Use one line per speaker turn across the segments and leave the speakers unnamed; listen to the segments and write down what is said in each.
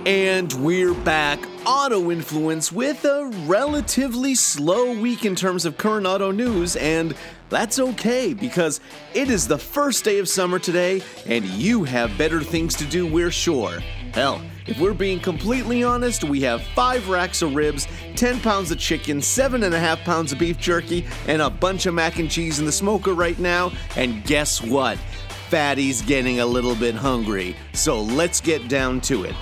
And we're back. Auto Influence with a relatively slow week in terms of current auto news, and that's okay because it is the first day of summer today, and you have better things to do, we're sure. Hell, if we're being completely honest, we have 5 racks of ribs, 10 pounds of chicken, 7.5 pounds of beef jerky, and a bunch of mac and cheese in the smoker right now, and guess what? Fatty's getting a little bit hungry, so let's get down to it.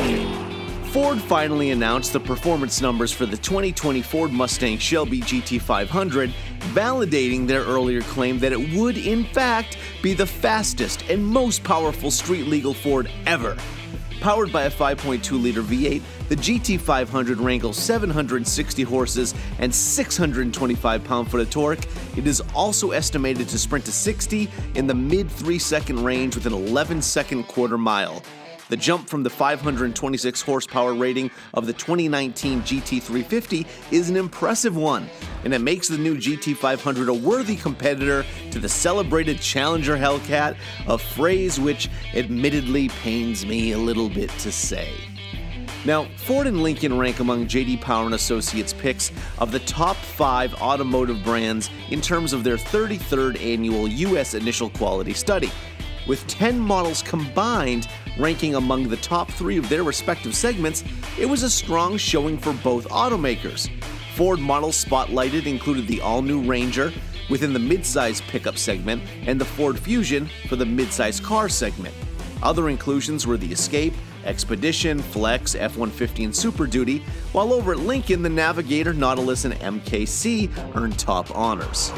Ford finally announced the performance numbers for the 2020 Ford Mustang Shelby GT500, validating their earlier claim that it would, in fact, be the fastest and most powerful street-legal Ford ever. Powered by a 5.2-liter V8, the GT500 wrangles 760 horses and 625 pound-foot of torque. It is also estimated to sprint to 60 in the mid-3-second range with an 11-second quarter mile. The jump from the 526 horsepower rating of the 2019 GT350 is an impressive one, and it makes the new GT500 a worthy competitor to the celebrated Challenger Hellcat, a phrase which admittedly pains me a little bit to say. Now, Ford and Lincoln rank among J.D. Power and Associates picks of the top 5 automotive brands in terms of their 33rd annual U.S. Initial Quality Study, with 10 models combined ranking among the top 3 of their respective segments. It was a strong showing for both automakers. Ford models spotlighted included the all-new Ranger within the midsize pickup segment and the Ford Fusion for the midsize car segment. Other inclusions were the Escape, Expedition, Flex, F-150, and Super Duty, while over at Lincoln, the Navigator, Nautilus, and MKC earned top honors.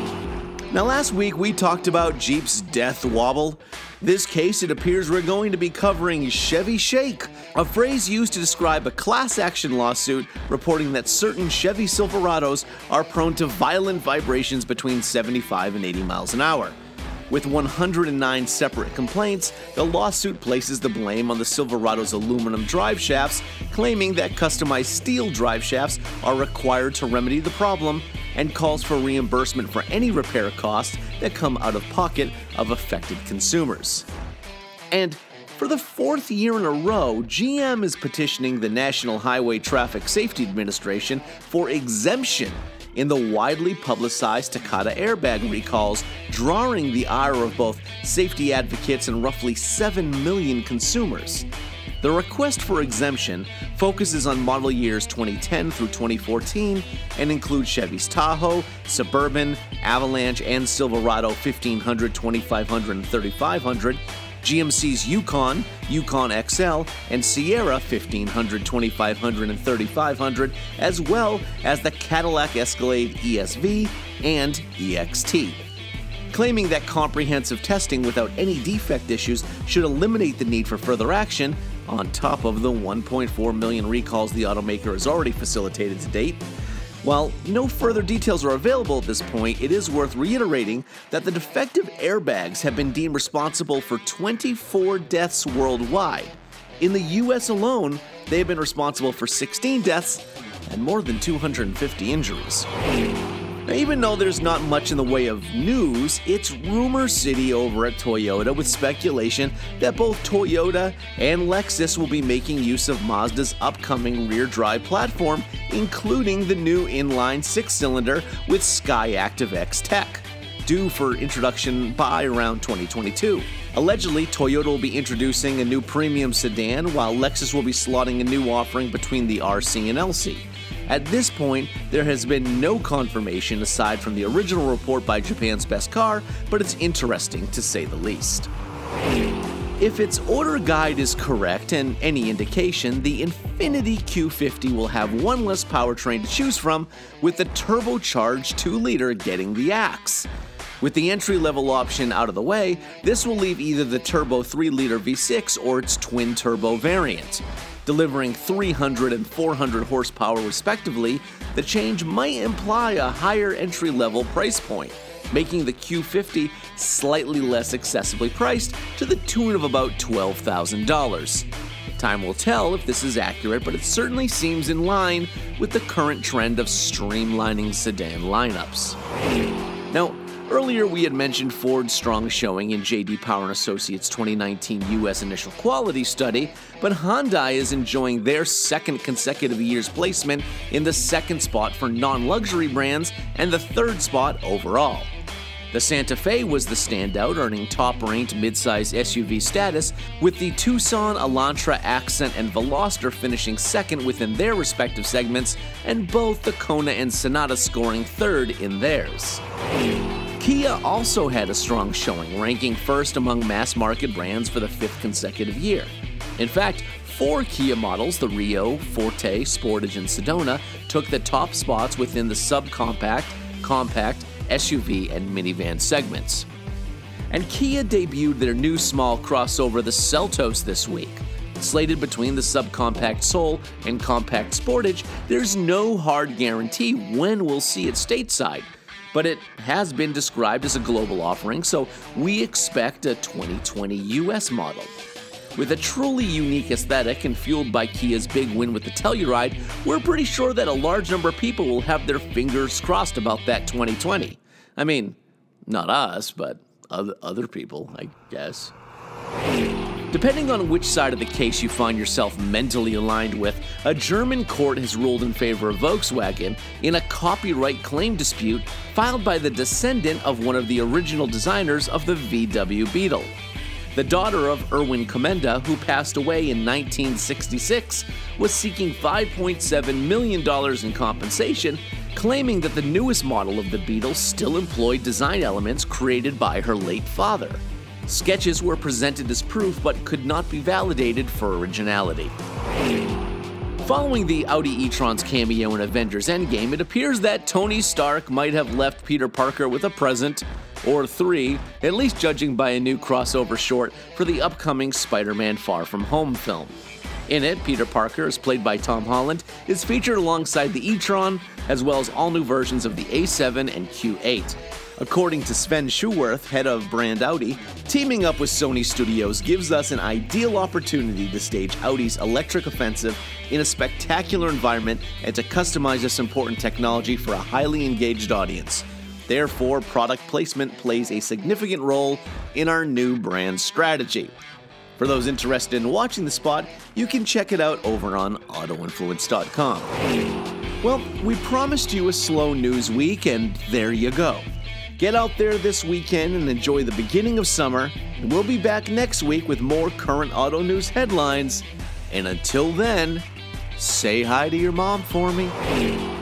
Now, last week we talked about Jeep's death wobble. This case, it appears we're going to be covering Chevy Shake, a phrase used to describe a class action lawsuit reporting that certain Chevy Silverados are prone to violent vibrations between 75 and 80 miles an hour. With 109 separate complaints, the lawsuit places the blame on the Silverado's aluminum drive shafts, claiming that customized steel drive shafts are required to remedy the problem, and calls for reimbursement for any repair costs that come out of pocket of affected consumers. And for the 4th year in a row, GM is petitioning the National Highway Traffic Safety Administration for exemption in the widely publicized Takata airbag recalls, drawing the ire of both safety advocates and roughly 7 million consumers. The request for exemption focuses on model years 2010 through 2014 and includes Chevy's Tahoe, Suburban, Avalanche, and Silverado 1500, 2500, and 3500, GMC's Yukon, Yukon XL, and Sierra 1500, 2500, and 3500, as well as the Cadillac Escalade ESV and EXT. Claiming that comprehensive testing without any defect issues should eliminate the need for further action, on top of the 1.4 million recalls the automaker has already facilitated to date. While no further details are available at this point, it is worth reiterating that the defective airbags have been deemed responsible for 24 deaths worldwide. In the US alone, they have been responsible for 16 deaths and more than 250 injuries. Now, even though there's not much in the way of news, it's rumor city over at Toyota with speculation that both Toyota and Lexus will be making use of Mazda's upcoming rear drive platform, including the new inline 6-cylinder with Skyactiv X tech, due for introduction by around 2022. Allegedly, Toyota will be introducing a new premium sedan, while Lexus will be slotting a new offering between the RC and LC. At this point, there has been no confirmation aside from the original report by Japan's Best Car, but it's interesting to say the least. If its order guide is correct and any indication, the Infiniti Q50 will have one less powertrain to choose from, with the turbocharged 2-liter getting the axe. With the entry-level option out of the way, this will leave either the turbo 3-liter V6 or its twin-turbo variant. Delivering 300 and 400 horsepower respectively, the change might imply a higher entry-level price point, making the Q50 slightly less accessibly priced to the tune of about $12,000. Time will tell if this is accurate, but it certainly seems in line with the current trend of streamlining sedan lineups. Now, Earlier, we had mentioned Ford's strong showing in J.D. Power & Associates' 2019 U.S. Initial Quality Study, but Hyundai is enjoying their second consecutive year's placement in the second spot for non-luxury brands and the third spot overall. The Santa Fe was the standout, earning top-ranked midsize SUV status, with the Tucson, Elantra, Accent, and Veloster finishing second within their respective segments, and both the Kona and Sonata scoring third in theirs. Kia also had a strong showing, ranking first among mass-market brands for the fifth consecutive year. In fact, 4 Kia models, the Rio, Forte, Sportage, and Sedona, took the top spots within the subcompact, compact, SUV, and minivan segments. And Kia debuted their new small crossover, the Seltos, this week. Slated between the subcompact Soul and compact Sportage, there's no hard guarantee when we'll see it stateside, but it has been described as a global offering, so we expect a 2020 US model. With a truly unique aesthetic and fueled by Kia's big win with the Telluride, we're pretty sure that a large number of people will have their fingers crossed about that 2020. I mean, not us, but other people, I guess. Depending on which side of the case you find yourself mentally aligned with, a German court has ruled in favor of Volkswagen in a copyright claim dispute filed by the descendant of one of the original designers of the VW Beetle. The daughter of Erwin Komenda, who passed away in 1966, was seeking $5.7 million in compensation, claiming that the newest model of the Beetle still employed design elements created by her late father. Sketches were presented as proof but could not be validated for originality. Following the Audi e-tron's cameo in Avengers Endgame, it appears that Tony Stark might have left Peter Parker with a present, or 3, at least judging by a new crossover short for the upcoming Spider-Man Far From Home film. In it, Peter Parker, as played by Tom Holland, is featured alongside the e-tron, as well as all new versions of the A7 and Q8. According to Sven Schuwerth, head of brand Audi, teaming up with Sony Studios gives us an ideal opportunity to stage Audi's electric offensive in a spectacular environment and to customize this important technology for a highly engaged audience. Therefore, product placement plays a significant role in our new brand strategy. For those interested in watching the spot, you can check it out over on autoinfluence.com. Well, we promised you a slow news week, and there you go. Get out there this weekend and enjoy the beginning of summer, and we'll be back next week with more current auto news headlines. And until then, say hi to your mom for me.